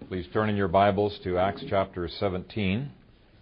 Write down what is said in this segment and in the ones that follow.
Please turn in your Bibles to Acts chapter 17.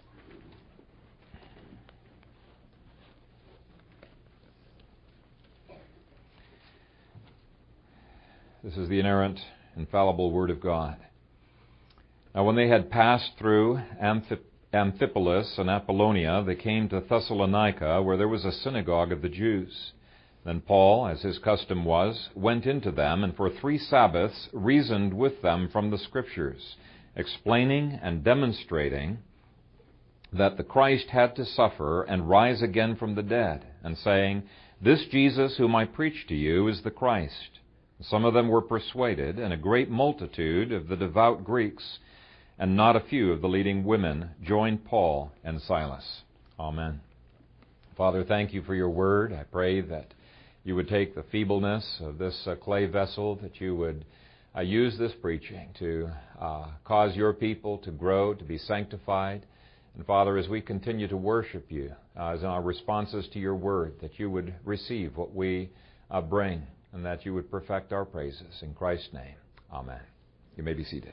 This is the inerrant, infallible Word of God. Now when they had passed through Amphipolis and Apollonia, they came to Thessalonica, where there was a synagogue of the Jews. Then Paul, as his custom was, went into them, and for 3 Sabbaths reasoned with them from the Scriptures, explaining and demonstrating that the Christ had to suffer and rise again from the dead, and saying, "This Jesus whom I preach to you is the Christ." Some of them were persuaded, and a great multitude of the devout Greeks, and not a few of the leading women, joined Paul and Silas. Amen. Father, thank you for your word. I pray that you would take the feebleness of this clay vessel, that you would use this preaching to cause your people to grow, to be sanctified. And Father, as we continue to worship you, as in our responses to your word, that you would receive what we bring, and that you would perfect our praises. In Christ's name, amen. You may be seated.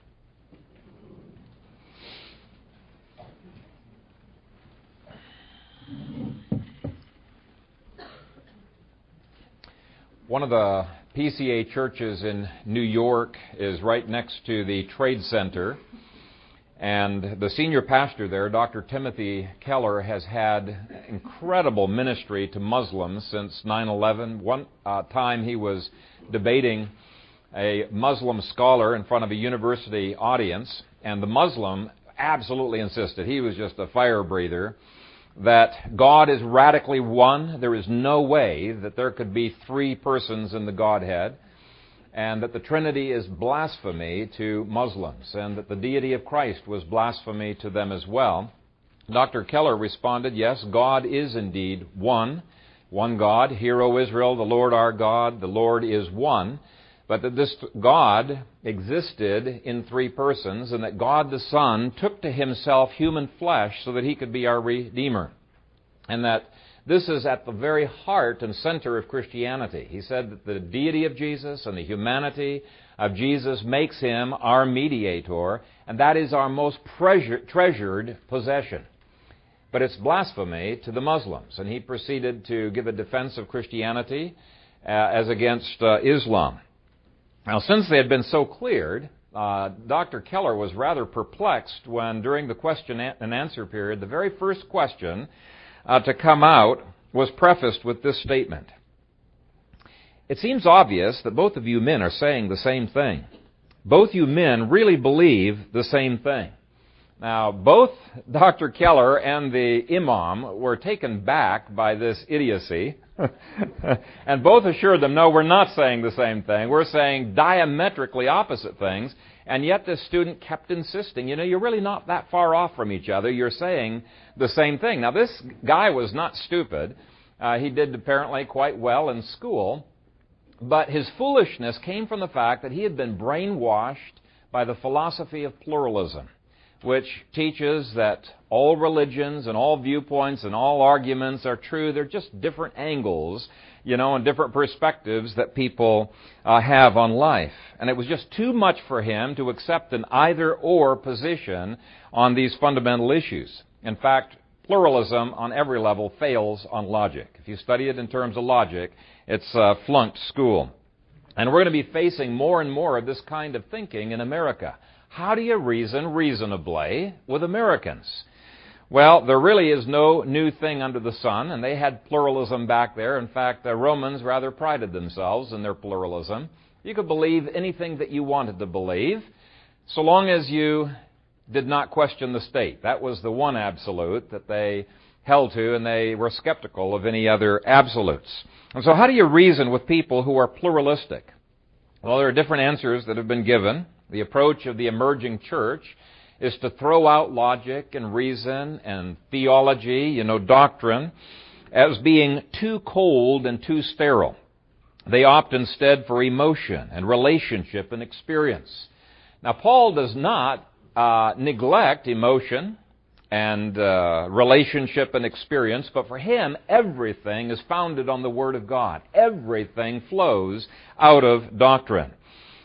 One of the PCA churches in New York is right next to the Trade Center, and the senior pastor there, Dr. Timothy Keller, has had incredible ministry to Muslims since 9/11. One time he was debating a Muslim scholar in front of a university audience, and the Muslim absolutely insisted, he was just a fire breather, that God is radically one. There is no way that there could be 3 persons in the Godhead, and that the Trinity is blasphemy to Muslims, and that the deity of Christ was blasphemy to them as well. Dr. Keller responded, yes, God is indeed one God. Hear, O Israel, the Lord our God, the Lord is one. But that this God existed in 3 persons, and that God the Son took to himself human flesh so that he could be our Redeemer. And that this is at the very heart and center of Christianity. He said that the deity of Jesus and the humanity of Jesus makes him our mediator, and that is our most treasured possession. But it's blasphemy to the Muslims, and he proceeded to give a defense of Christianity as against Islam. Now, since they had been so cleared, Dr. Keller was rather perplexed when, during the question and answer period, the very first question to come out was prefaced with this statement. It seems obvious that both of you men are saying the same thing. Both you men really believe the same thing. Now, both Dr. Keller and the Imam were taken back by this idiocy, and both assured them, no, we're not saying the same thing. We're saying diametrically opposite things, and yet this student kept insisting, you're really not that far off from each other. You're saying the same thing. Now, this guy was not stupid. He did apparently quite well in school, but his foolishness came from the fact that he had been brainwashed by the philosophy of pluralism, which teaches that all religions and all viewpoints and all arguments are true. They're just different angles, and different perspectives that people have on life. And it was just too much for him to accept an either-or position on these fundamental issues. In fact, pluralism on every level fails on logic. If you study it in terms of logic, it's flunked school. And we're going to be facing more and more of this kind of thinking in America. How do you reason reasonably with Americans? Well, there really is no new thing under the sun, and they had pluralism back there. In fact, the Romans rather prided themselves in their pluralism. You could believe anything that you wanted to believe, so long as you did not question the state. That was the one absolute that they held to, and they were skeptical of any other absolutes. And so how do you reason with people who are pluralistic? Well, there are different answers that have been given. The approach of the emerging church is to throw out logic and reason and theology, doctrine, as being too cold and too sterile. They opt instead for emotion and relationship and experience. Now, Paul does not neglect emotion and relationship and experience, but for him, everything is founded on the Word of God. Everything flows out of doctrine.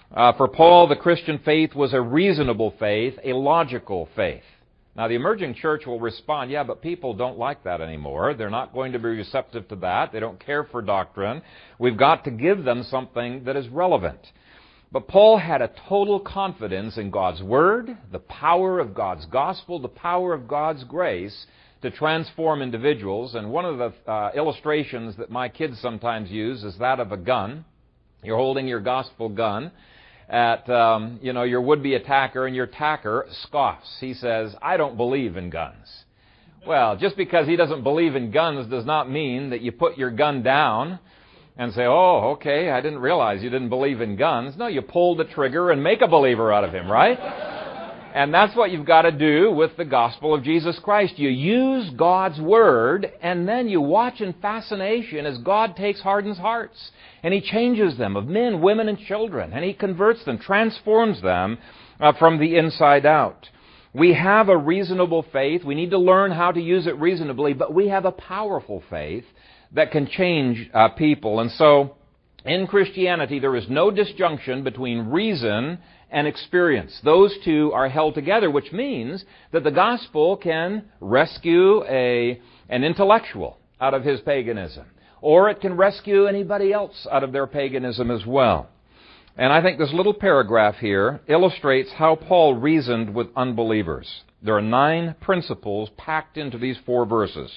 For Paul, the Christian faith was a reasonable faith, a logical faith. Now, the emerging church will respond, yeah, but people don't like that anymore. They're not going to be receptive to that. They don't care for doctrine. We've got to give them something that is relevant. But Paul had a total confidence in God's Word, the power of God's gospel, the power of God's grace to transform individuals. And one of the illustrations that my kids sometimes use is that of a gun. You're holding your gospel gun at your would-be attacker, and your attacker scoffs. He says, I don't believe in guns. Well, just because he doesn't believe in guns does not mean that you put your gun down and say, oh, okay, I didn't realize you didn't believe in guns. No, you pull the trigger and make a believer out of him, right? And that's what you've got to do with the gospel of Jesus Christ. You use God's Word, and then you watch in fascination as God takes hardened hearts, and He changes them of men, women, and children, and He converts them, transforms them from the inside out. We have a reasonable faith. We need to learn how to use it reasonably, but we have a powerful faith that can change people. And so, in Christianity, there is no disjunction between reason and experience. Those two are held together, which means that the gospel can rescue an intellectual out of his paganism, or it can rescue anybody else out of their paganism as well. And I think this little paragraph here illustrates how Paul reasoned with unbelievers. There are 9 principles packed into these 4 verses.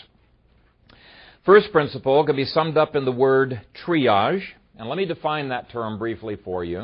First principle can be summed up in the word triage, and let me define that term briefly for you.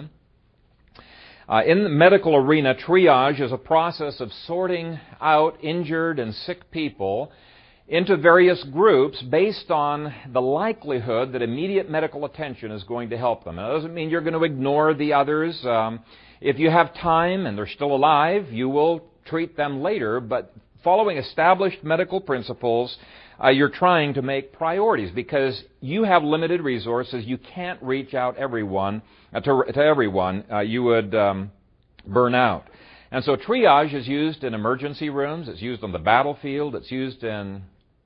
In the medical arena, triage is a process of sorting out injured and sick people into various groups based on the likelihood that immediate medical attention is going to help them. Now, that doesn't mean you're going to ignore the others. If you have time and they're still alive, you will treat them later, but following established medical principles, you're trying to make priorities because you have limited resources. You can't reach out everyone to everyone. You would burn out. And so triage is used in emergency rooms. It's used on the battlefield. It's used in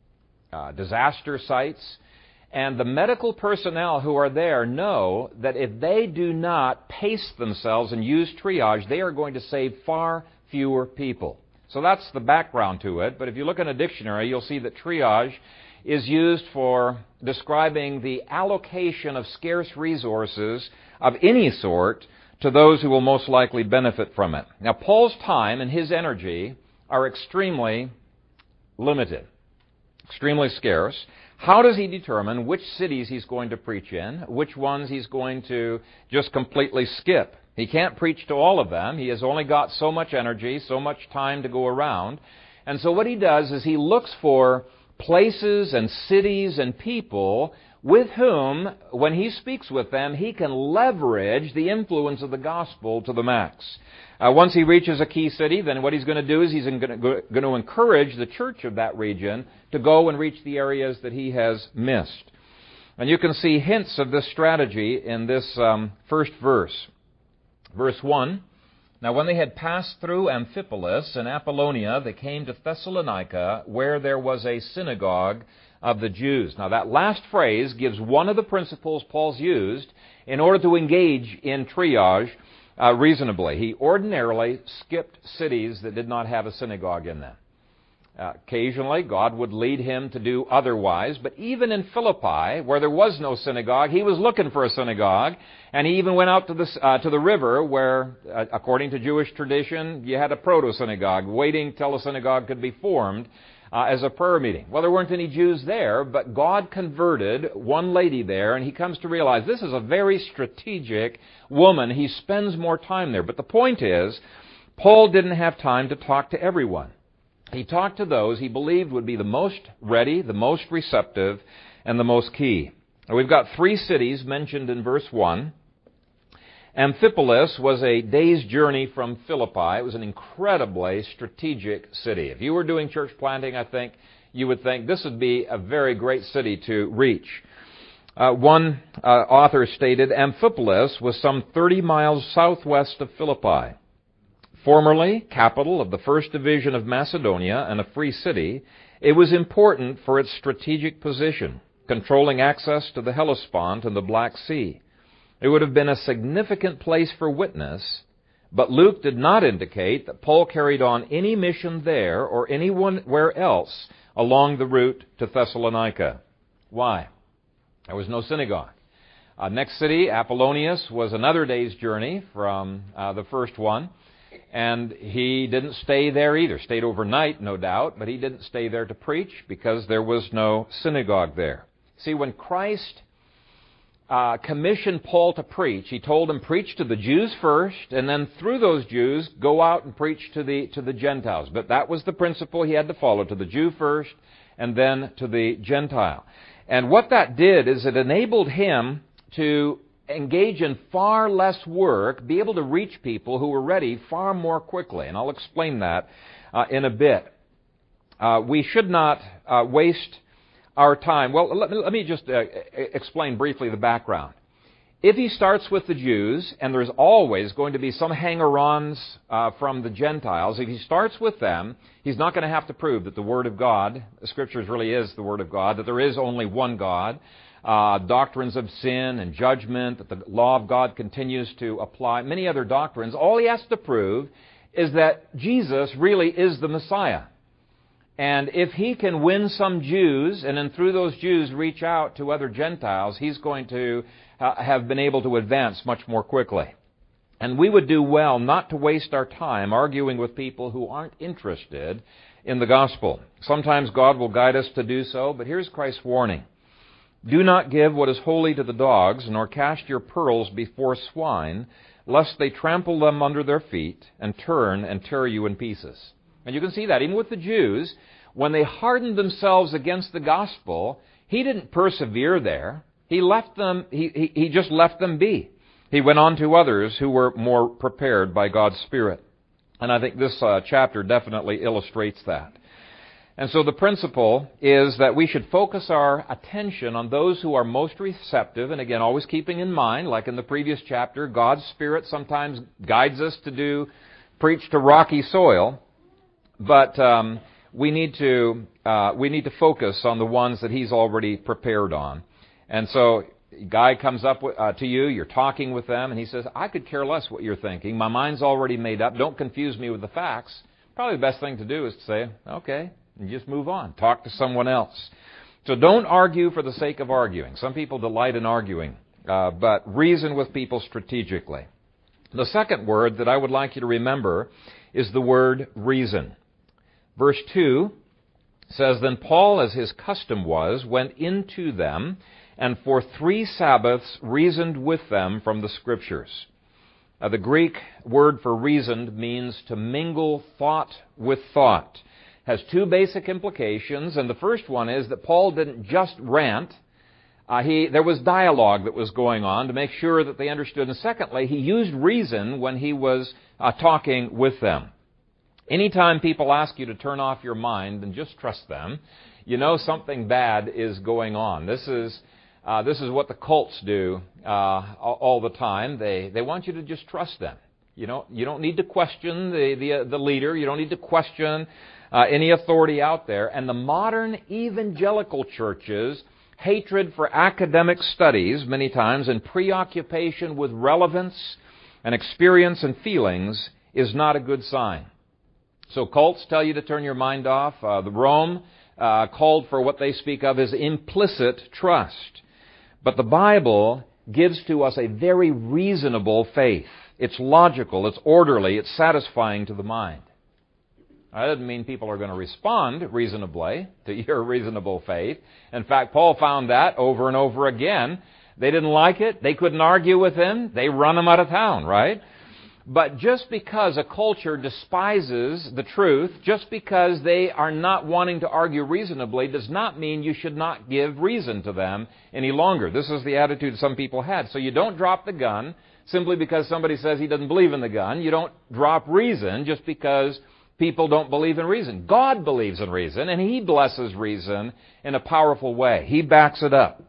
disaster sites. And the medical personnel who are there know that if they do not pace themselves and use triage, they are going to save far fewer people. So that's the background to it. But if you look in a dictionary, you'll see that triage is used for describing the allocation of scarce resources of any sort to those who will most likely benefit from it. Now, Paul's time and his energy are extremely limited, extremely scarce. How does he determine which cities he's going to preach in, which ones he's going to just completely skip? He can't preach to all of them. He has only got so much energy, so much time to go around. And so what he does is he looks for places and cities and people with whom, when he speaks with them, he can leverage the influence of the gospel to the max. Once he reaches a key city, then what he's going to do is he's going to encourage the church of that region to go and reach the areas that he has missed. And you can see hints of this strategy in this first verse. Verse 1, Now when they had passed through Amphipolis and Apollonia, they came to Thessalonica, where there was a synagogue of the Jews. Now that last phrase gives one of the principles Paul's used in order to engage in triage reasonably. He ordinarily skipped cities that did not have a synagogue in them. Occasionally, God would lead him to do otherwise, but even in Philippi, where there was no synagogue, he was looking for a synagogue, and he even went out to the river where, according to Jewish tradition, you had a proto-synagogue, waiting till a synagogue could be formed as a prayer meeting. Well, there weren't any Jews there, but God converted one lady there, and he comes to realize this is a very strategic woman. He spends more time there. But the point is, Paul didn't have time to talk to everyone. He talked to those he believed would be the most ready, the most receptive, and the most key. Now, we've got 3 cities mentioned in verse 1. Amphipolis was a day's journey from Philippi. It was an incredibly strategic city. If you were doing church planting, I think you would think this would be a very great city to reach. One author stated, Amphipolis was some 30 miles southwest of Philippi. Formerly capital of the First Division of Macedonia and a free city, it was important for its strategic position, controlling access to the Hellespont and the Black Sea. It would have been a significant place for witness, but Luke did not indicate that Paul carried on any mission there or anywhere else along the route to Thessalonica. Why? There was no synagogue. Next city, Apollonius, was another day's journey from the first one, and he didn't stay there either. Stayed overnight, no doubt, but he didn't stay there to preach because there was no synagogue there. See, when Christ commissioned Paul to preach, he told him, preach to the Jews first, and then through those Jews, go out and preach to the Gentiles. But that was the principle he had to follow, to the Jew first, and then to the Gentile. And what that did is it enabled him to engage in far less work, be able to reach people who were ready far more quickly. And I'll explain that in a bit. We should not waste our time. Well, let me just explain briefly the background. If he starts with the Jews, and there's always going to be some hanger-ons from the Gentiles, if he starts with them, he's not going to have to prove that the Word of God, the Scriptures really is the Word of God, that there is only one God, doctrines of sin and judgment, that the law of God continues to apply, many other doctrines. All he has to prove is that Jesus really is the Messiah. And if he can win some Jews, and then through those Jews reach out to other Gentiles, he's going to have been able to advance much more quickly. And we would do well not to waste our time arguing with people who aren't interested in the gospel. Sometimes God will guide us to do so, but here's Christ's warning. Do not give what is holy to the dogs, nor cast your pearls before swine, lest they trample them under their feet and turn and tear you in pieces. And you can see that even with the Jews, when they hardened themselves against the gospel, he didn't persevere there. He left them. He just left them be. He went on to others who were more prepared by God's Spirit. And I think this chapter definitely illustrates that. And so the principle is that we should focus our attention on those who are most receptive, and again, always keeping in mind, like in the previous chapter, God's Spirit sometimes guides us to preach to rocky soil. But we need to focus on the ones that he's already prepared on. And so, a guy comes up to you, you're talking with them, and he says, I could care less what you're thinking. My mind's already made up. Don't confuse me with the facts. Probably the best thing to do is to say, okay, and just move on. Talk to someone else. So don't argue for the sake of arguing. Some people delight in arguing, but reason with people strategically. The second word that I would like you to remember is the word reason. Verse 2 says, Then Paul, as his custom was, went into them, and for 3 Sabbaths reasoned with them from the Scriptures. The Greek word for reasoned means to mingle thought with thought. Has 2 basic implications, and the first one is that Paul didn't just rant. There was dialogue that was going on to make sure that they understood. And secondly, he used reason when he was talking with them. Anytime people ask you to turn off your mind and just trust them, you know something bad is going on. This is what the cults do all the time. They want you to just trust them. You don't need to question the leader. You don't need to question any authority out there. And the modern evangelical church's hatred for academic studies, many times, and preoccupation with relevance and experience and feelings is not a good sign. So cults tell you to turn your mind off. The Rome called for what they speak of as implicit trust. But the Bible gives to us a very reasonable faith. It's logical, it's orderly, it's satisfying to the mind. That doesn't mean people are going to respond reasonably to your reasonable faith. In fact, Paul found that over and over again. They didn't like it. They couldn't argue with him. They run him out of town, right? But just because a culture despises the truth, just because they are not wanting to argue reasonably, does not mean you should not give reason to them any longer. This is the attitude some people had. So you don't drop the gun simply because somebody says he doesn't believe in the gun. You don't drop reason just because people don't believe in reason. God believes in reason, and He blesses reason in a powerful way. He backs it up.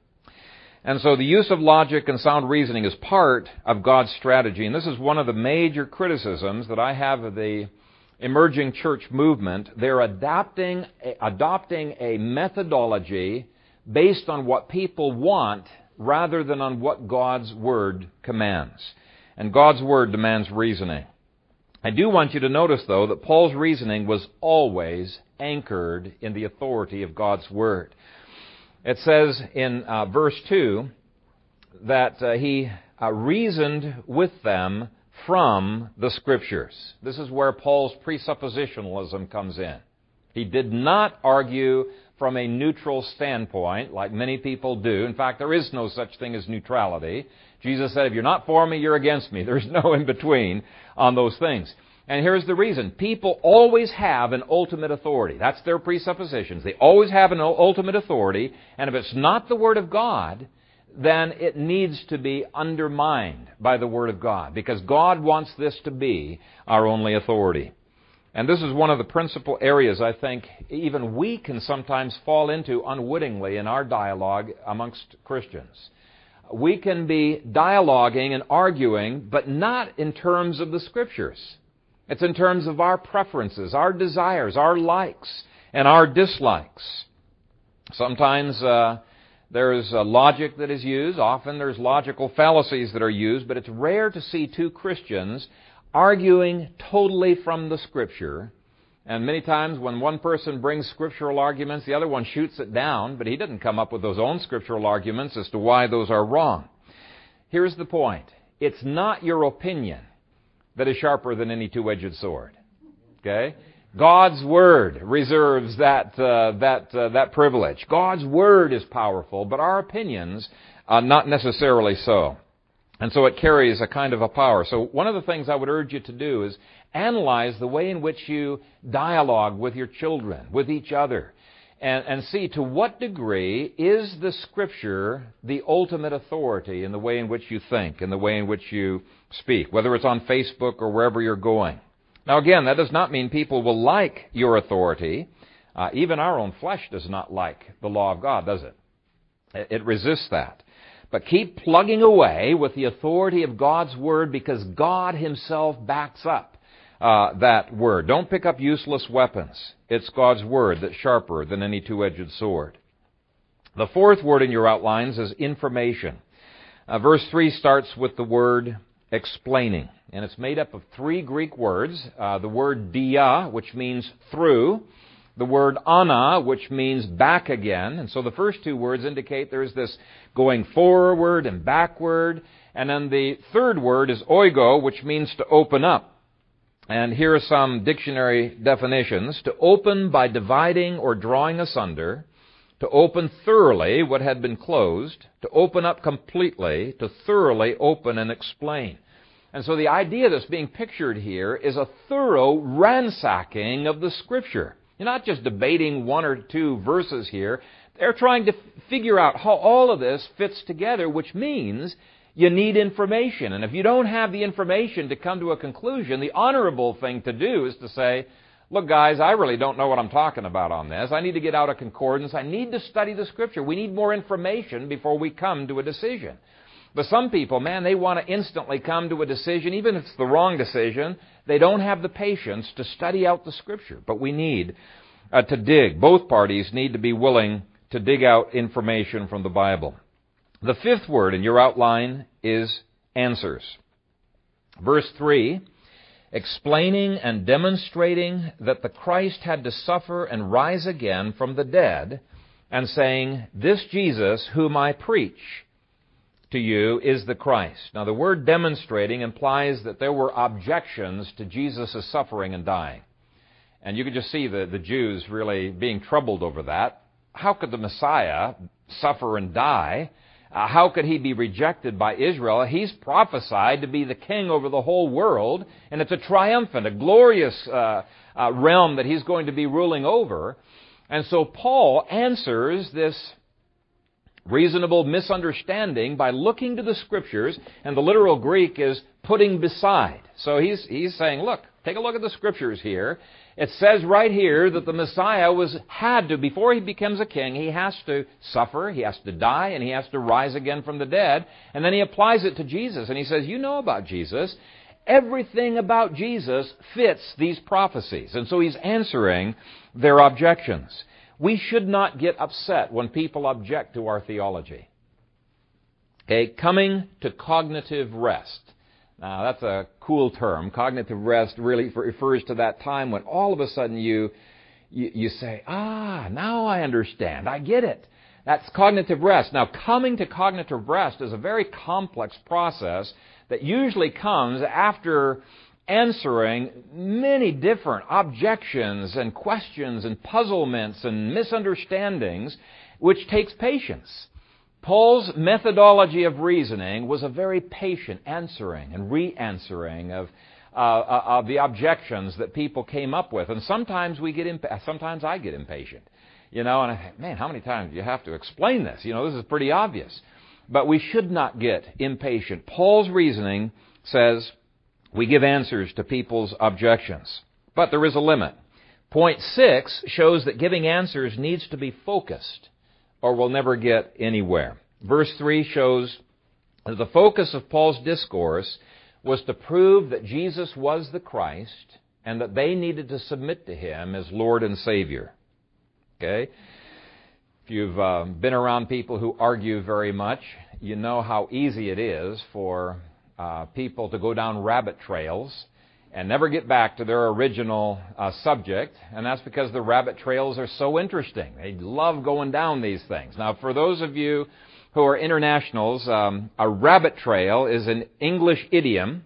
And so the use of logic and sound reasoning is part of God's strategy. And this is one of the major criticisms that I have of the emerging church movement. They're adopting a methodology based on what people want, rather than on what God's Word commands. And God's Word demands reasoning. I do want you to notice, though, that Paul's reasoning was always anchored in the authority of God's Word. It says in verse 2 that he reasoned with them from the Scriptures. This is where Paul's presuppositionalism comes in. He did not argue from a neutral standpoint like many people do. In fact, there is no such thing as neutrality. Jesus said, if you're not for me, you're against me. There's no in between on those things. And here's the reason. People always have an ultimate authority. That's their presuppositions. They always have an ultimate authority. And if it's not the Word of God, then it needs to be undermined by the Word of God, because God wants this to be our only authority. And this is one of the principal areas I think even we can sometimes fall into unwittingly in our dialogue amongst Christians. We can be dialoguing and arguing, but not in terms of the Scriptures. It's in terms of our preferences, our desires, our likes, and our dislikes. Sometimes there's logic that is used. Often there's logical fallacies that are used, but it's rare to see two Christians arguing totally from the Scripture. And many times when one person brings scriptural arguments, the other one shoots it down, but he didn't come up with those own scriptural arguments as to why those are wrong. Here's the point. It's not your opinion that is sharper than any two-edged sword. Okay? God's Word reserves that privilege. God's Word is powerful, but our opinions are not necessarily so. And so it carries a kind of a power. So one of the things I would urge you to do is analyze the way in which you dialogue with your children, with each other, and see to what degree is the Scripture the ultimate authority in the way in which you think, in the way in which you speak, whether it's on Facebook or wherever you're going. Now again, that does not mean people will like your authority. Even our own flesh does not like the law of God, does it? It resists that. But keep plugging away with the authority of God's Word, because God Himself backs up that Word. Don't pick up useless weapons. It's God's Word that's sharper than any two-edged sword. The fourth word in your outlines is information. Verse 3 starts with the word explaining. And it's made up of three Greek words. The word dia, which means through. The word ana, which means back again. And so the first two words indicate there's this going forward and backward. And then the third word is oigo, which means to open up. And here are some dictionary definitions. To open by dividing or drawing asunder. To open thoroughly what had been closed. To open up completely. To thoroughly open and explain. And so the idea that's being pictured here is a thorough ransacking of the Scripture. You're not just debating one or two verses here. They're trying to figure out how all of this fits together, which means you need information. And if you don't have the information to come to a conclusion, the honorable thing to do is to say, look, guys, I really don't know what I'm talking about on this. I need to get out a concordance. I need to study the Scripture. We need more information before we come to a decision. But some people, man, they want to instantly come to a decision, even if it's the wrong decision. They don't have the patience to study out the Scripture. But we need to dig. Both parties need to be willing to dig out information from the Bible. The fifth word in your outline is answers. Verse 3, explaining and demonstrating that the Christ had to suffer and rise again from the dead, and saying, this Jesus whom I preach to you is the Christ. Now the word demonstrating implies that there were objections to Jesus' suffering and dying. And you could just see the Jews really being troubled over that. How could the Messiah suffer and die? How could he be rejected by Israel? He's prophesied to be the king over the whole world, and it's a triumphant, a glorious realm that he's going to be ruling over. And so Paul answers this reasonable misunderstanding by looking to the Scriptures, and the literal Greek is putting beside. So he's saying, look, take a look at the Scriptures here. It says right here that the Messiah had to, before he becomes a king, he has to suffer, he has to die, and he has to rise again from the dead. And then he applies it to Jesus, and he says, you know about Jesus. Everything about Jesus fits these prophecies. And so he's answering their objections. We should not get upset when people object to our theology. Okay, coming to cognitive rest. Now, that's a cool term. Cognitive rest really refers to that time when all of a sudden you say, now I understand. I get it. That's cognitive rest. Now, coming to cognitive rest is a very complex process that usually comes after answering many different objections and questions and puzzlements and misunderstandings, which takes patience. Paul's methodology of reasoning was a very patient answering and re-answering of the objections that people came up with. And sometimes sometimes I get impatient. And I think, man, how many times do you have to explain this? This is pretty obvious. But we should not get impatient. Paul's reasoning says we give answers to people's objections. But there is a limit. Point 6 shows that giving answers needs to be focused, or we'll never get anywhere. Verse 3 shows that the focus of Paul's discourse was to prove that Jesus was the Christ and that they needed to submit to Him as Lord and Savior. Okay? If you've been around people who argue very much, you know how easy it is for people to go down rabbit trails and never get back to their original subject, and that's because the rabbit trails are so interesting. They love going down these things. Now, for those of you who are internationals, a rabbit trail is an English idiom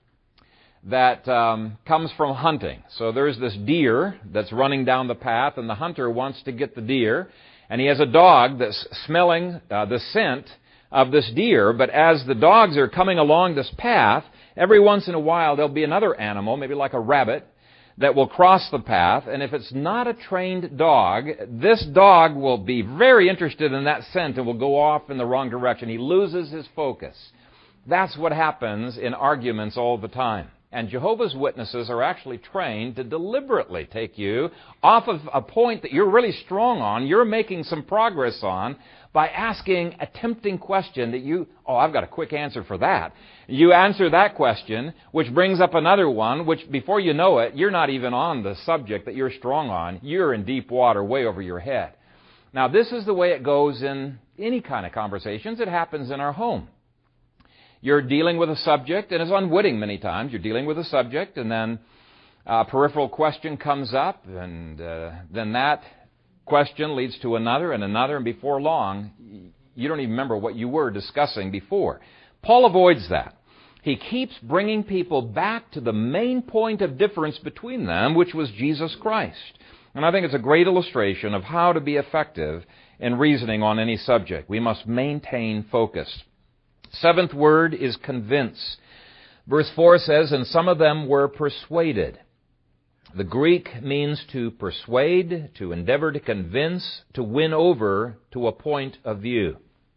that comes from hunting. So there's this deer that's running down the path, and the hunter wants to get the deer, and he has a dog that's smelling the scent of this deer, but as the dogs are coming along this path, every once in a while there'll be another animal, maybe like a rabbit, that will cross the path, and if it's not a trained dog, this dog will be very interested in that scent and will go off in the wrong direction. He loses his focus. That's what happens in arguments all the time. And Jehovah's Witnesses are actually trained to deliberately take you off of a point that you're really strong on, you're making some progress on, by asking a tempting question that I've got a quick answer for that. You answer that question, which brings up another one, which before you know it, you're not even on the subject that you're strong on. You're in deep water way over your head. Now, this is the way it goes in any kind of conversations. It happens in our home. You're dealing with a subject, and it's unwitting many times. You're dealing with a subject, and then a peripheral question comes up, and then that question leads to another and another, and before long, you don't even remember what you were discussing before. Paul avoids that. He keeps bringing people back to the main point of difference between them, which was Jesus Christ. And I think it's a great illustration of how to be effective in reasoning on any subject. We must maintain focus. Seventh word is convince. Verse 4 says, and some of them were persuaded. The Greek means to persuade, to endeavor to convince, to win over to a point of view.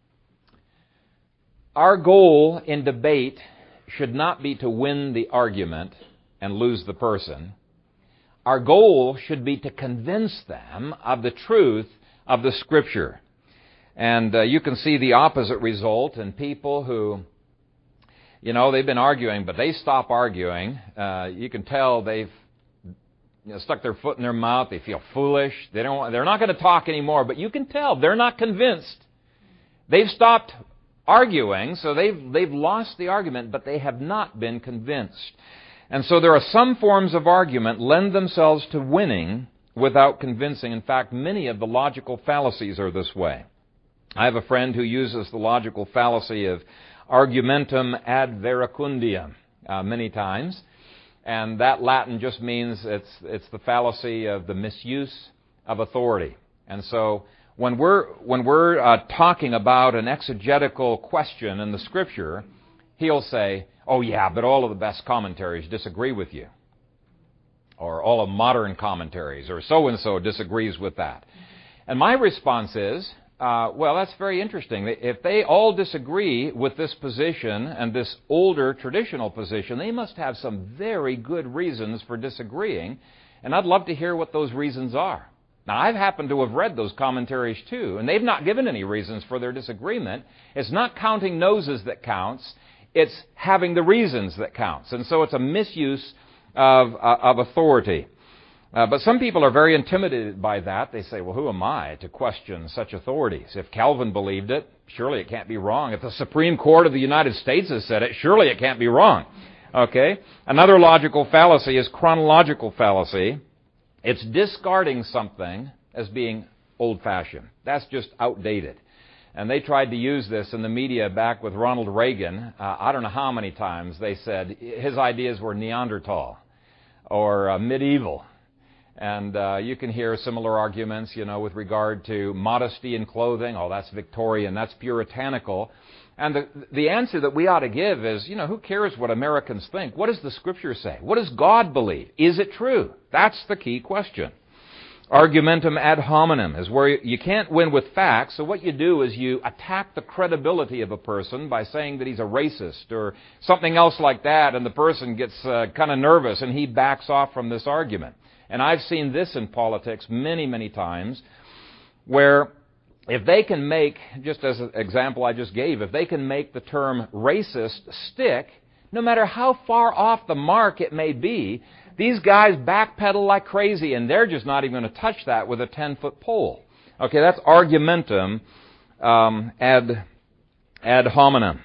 Our goal in debate should not be to win the argument and lose the person. Our goal should be to convince them of the truth of the Scripture. And you can see the opposite result in people who, they've been arguing, but they stop arguing. You can tell they've stuck their foot in their mouth. They feel foolish. They're not going to talk anymore, but you can tell they're not convinced. They've stopped arguing, so they've lost the argument, but they have not been convinced. And so there are some forms of argument lend themselves to winning without convincing. In fact, many of the logical fallacies are this way. I have a friend who uses the logical fallacy of argumentum ad veracundiam many times. And that Latin just means it's the fallacy of the misuse of authority. And so when we're talking about an exegetical question in the Scripture, he'll say, oh yeah, but all of the best commentaries disagree with you. Or all of modern commentaries, or so-and-so disagrees with that. And my response is, well, that's very interesting. If they all disagree with this position and this older traditional position, they must have some very good reasons for disagreeing, and I'd love to hear what those reasons are. Now, I've happened to have read those commentaries too, and they've not given any reasons for their disagreement. It's not counting noses that counts. It's having the reasons that counts. And so it's a misuse of authority. But some people are very intimidated by that. They say, well, who am I to question such authorities? If Calvin believed it, surely it can't be wrong. If the Supreme Court of the United States has said it, surely it can't be wrong. Okay? Another logical fallacy is chronological fallacy. It's discarding something as being old-fashioned. That's just outdated. And they tried to use this in the media back with Ronald Reagan. I don't know how many times they said his ideas were Neanderthal or medieval. And you can hear similar arguments, with regard to modesty in clothing. Oh, that's Victorian, that's puritanical. And the answer that we ought to give is, who cares what Americans think? What does the Scripture say? What does God believe? Is it true? That's the key question. Argumentum ad hominem is where you can't win with facts, so what you do is you attack the credibility of a person by saying that he's a racist or something else like that, and the person gets kind of nervous and he backs off from this argument. And I've seen this in politics many, many times, where if they can make, just as an example I just gave, if they can make the term racist stick, no matter how far off the mark it may be, these guys backpedal like crazy, and they're just not even going to touch that with a 10-foot pole. Okay, that's argumentum ad hominem.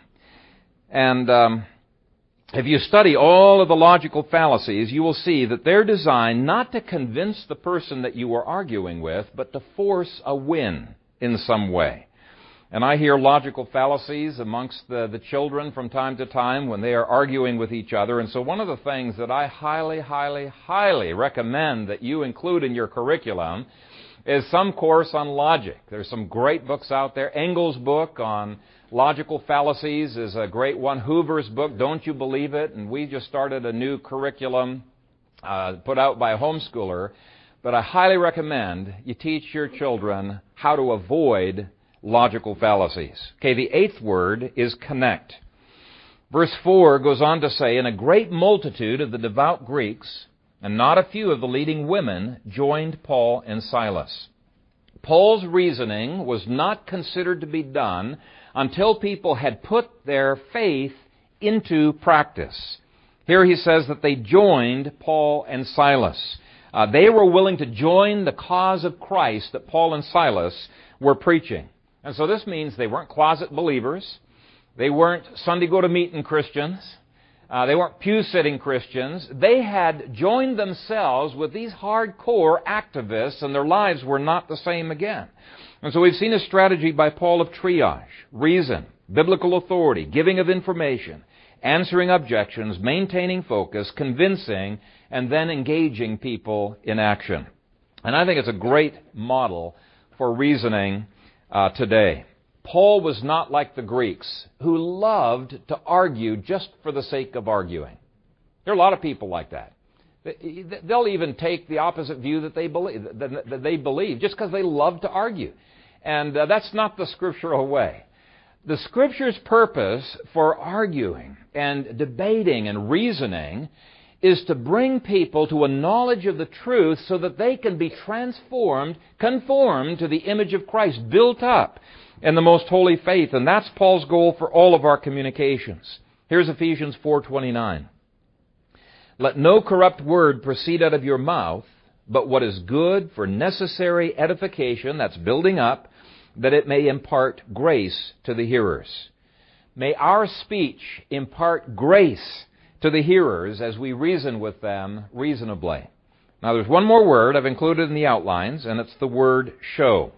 And if you study all of the logical fallacies, you will see that they're designed not to convince the person that you are arguing with, but to force a win in some way. And I hear logical fallacies amongst the children from time to time when they are arguing with each other. And so one of the things that I highly, highly, highly recommend that you include in your curriculum is some course on logic. There's some great books out there. Engel's book on logical fallacies is a great one. Hoover's book, Don't You Believe It? And we just started a new curriculum put out by a homeschooler. But I highly recommend you teach your children how to avoid logical fallacies. Okay, the eighth word is connect. Verse 4 goes on to say, and a great multitude of the devout Greeks, and not a few of the leading women, joined Paul and Silas. Paul's reasoning was not considered to be done until people had put their faith into practice. Here he says that they joined Paul and Silas. They were willing to join the cause of Christ that Paul and Silas were preaching. And so this means they weren't closet believers. They weren't Sunday-go-to-meeting Christians. They weren't pew-sitting Christians. They had joined themselves with these hardcore activists, and their lives were not the same again. And so we've seen a strategy by Paul of triage, reason, biblical authority, giving of information, answering objections, maintaining focus, convincing, and then engaging people in action. And I think it's a great model for reasoning today. Paul was not like the Greeks who loved to argue just for the sake of arguing. There are a lot of people like that. They'll even take the opposite view that they believe just because they love to argue. And that's not the scriptural way. The Scripture's purpose for arguing and debating and reasoning is to bring people to a knowledge of the truth so that they can be transformed, conformed to the image of Christ, built up in the most holy faith. And that's Paul's goal for all of our communications. Here's Ephesians 4:29. Let no corrupt word proceed out of your mouth, but what is good for necessary edification, that's building up, that it may impart grace to the hearers. May our speech impart grace to the hearers as we reason with them reasonably. Now there's one more word I've included in the outlines, and it's the word show.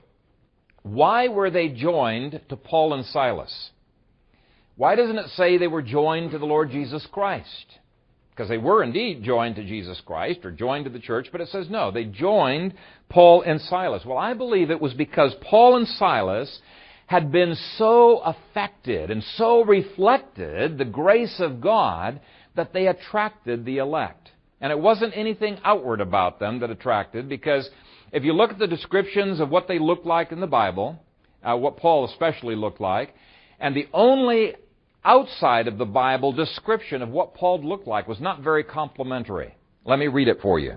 Why were they joined to Paul and Silas? Why doesn't it say they were joined to the Lord Jesus Christ? Because they were indeed joined to Jesus Christ or joined to the church, but it says no, they joined Paul and Silas. Well, I believe it was because Paul and Silas had been so affected and so reflected the grace of God that they attracted the elect. And it wasn't anything outward about them that attracted, because if you look at the descriptions of what they looked like in the Bible, what Paul especially looked like, and the only outside of the Bible description of what Paul looked like was not very complimentary. Let me read it for you. It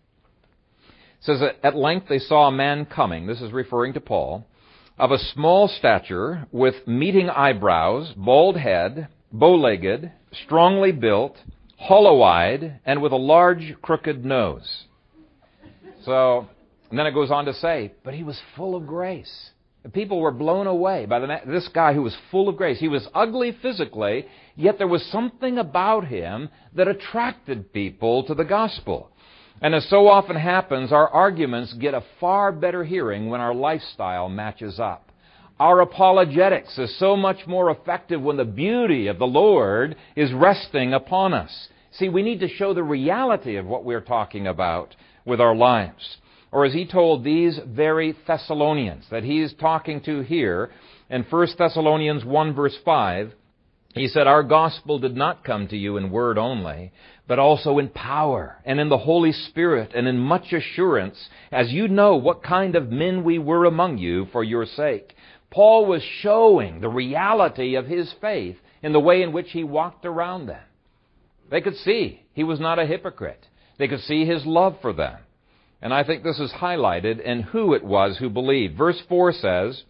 says, at length they saw a man coming, this is referring to Paul, of a small stature, with meeting eyebrows, bald head, bow-legged, strongly built, hollow-eyed, and with a large crooked nose. So, and then it goes on to say, but he was full of grace. The people were blown away by this guy who was full of grace. He was ugly physically, yet there was something about him that attracted people to the gospel. And as so often happens, our arguments get a far better hearing when our lifestyle matches up. Our apologetics is so much more effective when the beauty of the Lord is resting upon us. See, we need to show the reality of what we're talking about with our lives. Or as he told these very Thessalonians that he is talking to here in 1 Thessalonians 1 verse 5, he said, our gospel did not come to you in word only, but also in power and in the Holy Spirit and in much assurance, as you know what kind of men we were among you for your sake. Paul was showing the reality of his faith in the way in which he walked around them. They could see he was not a hypocrite. They could see his love for them. And I think this is highlighted in who it was who believed. Verse 4 says,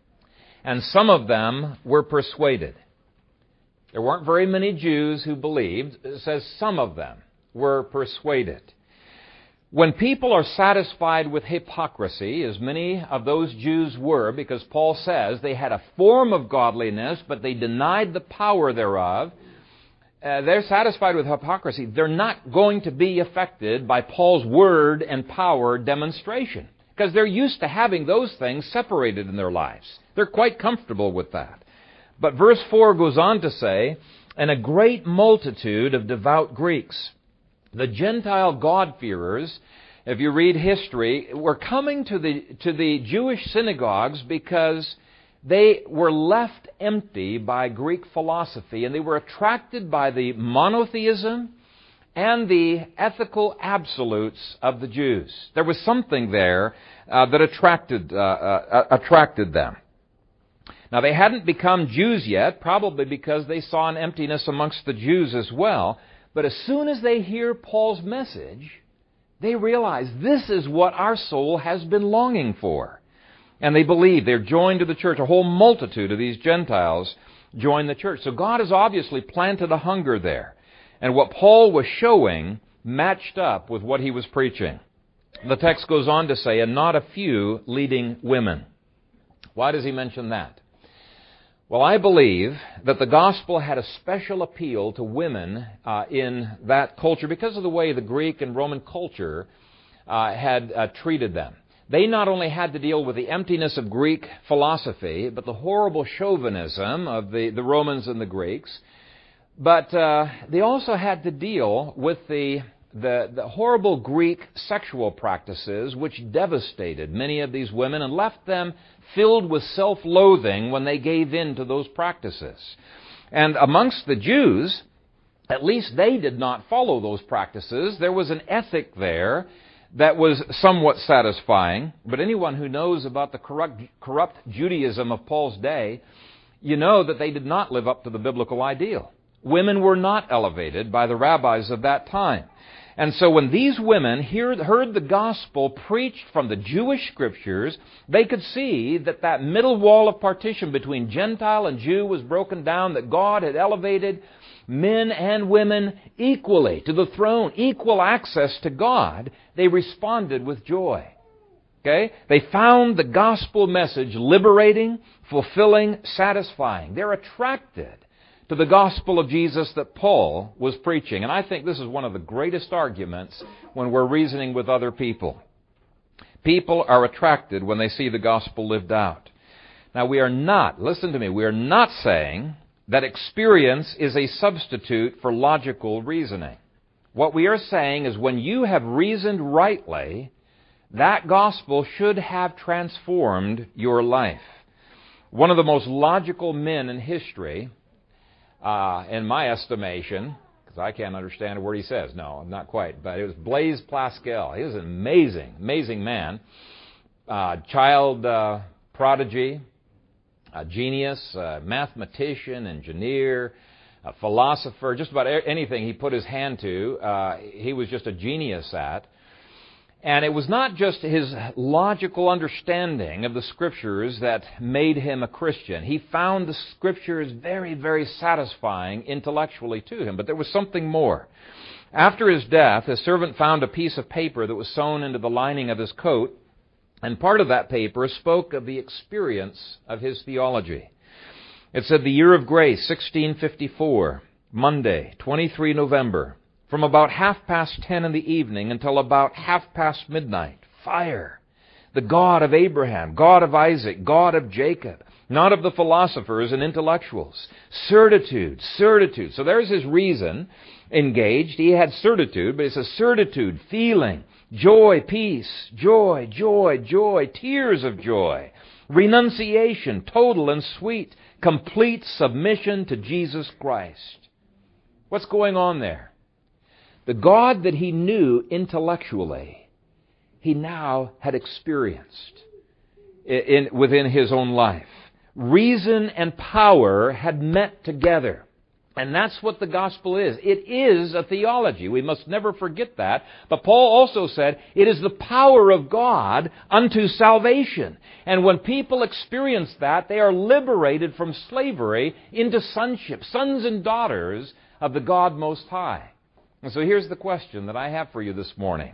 and some of them were persuaded. There weren't very many Jews who believed. It says some of them were persuaded. When people are satisfied with hypocrisy, as many of those Jews were, because Paul says they had a form of godliness, but they denied the power thereof, they're satisfied with hypocrisy. They're not going to be affected by Paul's word and power demonstration, because they're used to having those things separated in their lives. They're quite comfortable with that. But verse 4 goes on to say, and a great multitude of devout Greeks. The Gentile God-fearers, if you read history, were coming to the Jewish synagogues because they were left empty by Greek philosophy, and they were attracted by the monotheism and the ethical absolutes of the Jews. There was something there that attracted them. Now, they hadn't become Jews yet, probably because they saw an emptiness amongst the Jews as well. But as soon as they hear Paul's message, they realize this is what our soul has been longing for. And they believe. They're joined to the church. A whole multitude of these Gentiles join the church. So God has obviously planted a hunger there. And what Paul was showing matched up with what he was preaching. The text goes on to say, and not a few leading women. Why does he mention that? Well, I believe that the gospel had a special appeal to women in that culture because of the way the Greek and Roman culture had treated them. They not only had to deal with the emptiness of Greek philosophy, but the horrible chauvinism of the Romans and the Greeks. But they also had to deal with the horrible Greek sexual practices which devastated many of these women and left them filled with self-loathing when they gave in to those practices. And amongst the Jews, at least they did not follow those practices. There was an ethic there that was somewhat satisfying. But anyone who knows about the corrupt Judaism of Paul's day, you know that they did not live up to the biblical ideal. Women were not elevated by the rabbis of that time. And so when these women heard the gospel preached from the Jewish scriptures, they could see that middle wall of partition between Gentile and Jew was broken down, that God had elevated men and women equally to the throne, equal access to God. They responded with joy. Okay? They found the gospel message liberating, fulfilling, satisfying. They're attracted to the gospel of Jesus that Paul was preaching. And I think this is one of the greatest arguments when we're reasoning with other people. People are attracted when they see the gospel lived out. Now, we are not saying that experience is a substitute for logical reasoning. What we are saying is when you have reasoned rightly, that gospel should have transformed your life. One of the most logical men in history, in my estimation, because I can't understand a word he says. No, not quite. But it was Blaise Pascal. He was an amazing man. Child prodigy, a genius, a mathematician, engineer, a philosopher, just about anything he put his hand to, he was just a genius at. And it was not just his logical understanding of the Scriptures that made him a Christian. He found the Scriptures very, very satisfying intellectually to him. But there was something more. After his death, his servant found a piece of paper that was sewn into the lining of his coat, and part of that paper spoke of the experience of his theology. It said, "The year of grace, 1654, Monday, 23 November, from about 10:30 in the evening until about midnight, fire. The God of Abraham, God of Isaac, God of Jacob, not of the philosophers and intellectuals. Certitude, certitude." So there's his reason engaged. He had certitude, but it's a certitude, feeling, joy, peace, joy, joy, joy, tears of joy, renunciation, total and sweet, complete submission to Jesus Christ. What's going on there? The God that he knew intellectually, he now had experienced within his own life. Reason and power had met together. And that's what the gospel is. It is a theology. We must never forget that. But Paul also said, it is the power of God unto salvation. And when people experience that, they are liberated from slavery into sonship, sons and daughters of the God Most High. And so here's the question that I have for you this morning.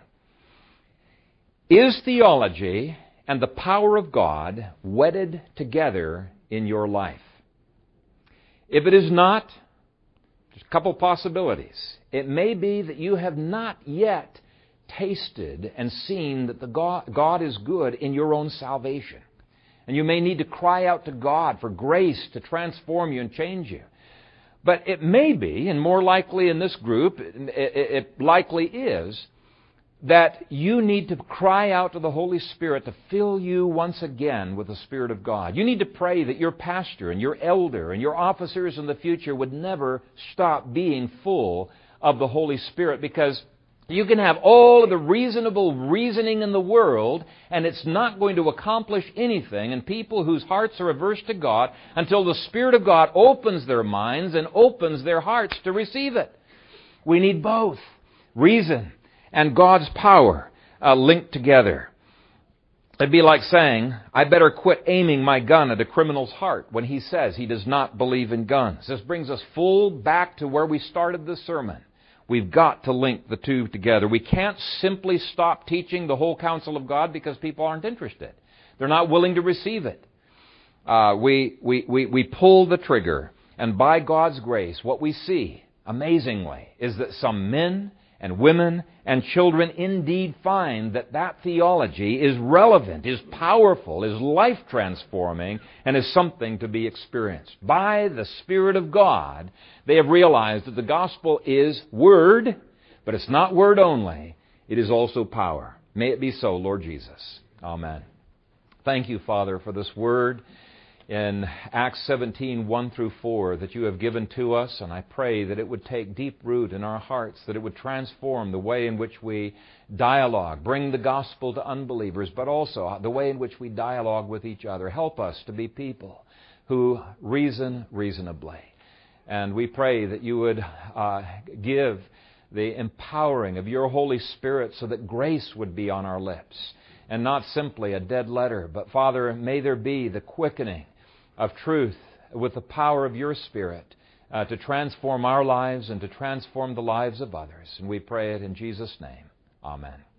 Is theology and the power of God wedded together in your life? If it is not, there's a couple possibilities. It may be that you have not yet tasted and seen that God is good in your own salvation. And you may need to cry out to God for grace to transform you and change you. But it may be, and more likely in this group, it likely is, that you need to cry out to the Holy Spirit to fill you once again with the Spirit of God. You need to pray that your pastor and your elder and your officers in the future would never stop being full of the Holy Spirit, because you can have all of the reasonable reasoning in the world, and it's not going to accomplish anything in people whose hearts are averse to God until the Spirit of God opens their minds and opens their hearts to receive it. We need both reason and God's power linked together. It'd be like saying, I better quit aiming my gun at a criminal's heart when he says he does not believe in guns. This brings us full back to where we started this sermon. We've got to link the two together. We can't simply stop teaching the whole counsel of God because people aren't interested. They're not willing to receive it. We pull the trigger, and by God's grace, what we see, amazingly, is that some men and women and children indeed find that that theology is relevant, is powerful, is life-transforming, and is something to be experienced. By the Spirit of God, they have realized that the gospel is word, but it's not word only. It is also power. May it be so, Lord Jesus. Amen. Thank you, Father, for this word in Acts 17, 1 through 4 that you have given to us, and I pray that it would take deep root in our hearts, that it would transform the way in which we dialogue, bring the gospel to unbelievers, but also the way in which we dialogue with each other. Help us to be people who reason reasonably. And we pray that you would give the empowering of your Holy Spirit so that grace would be on our lips, and not simply a dead letter. But Father, may there be the quickening of truth with the power of your Spirit to transform our lives and to transform the lives of others. And we pray it in Jesus' name. Amen.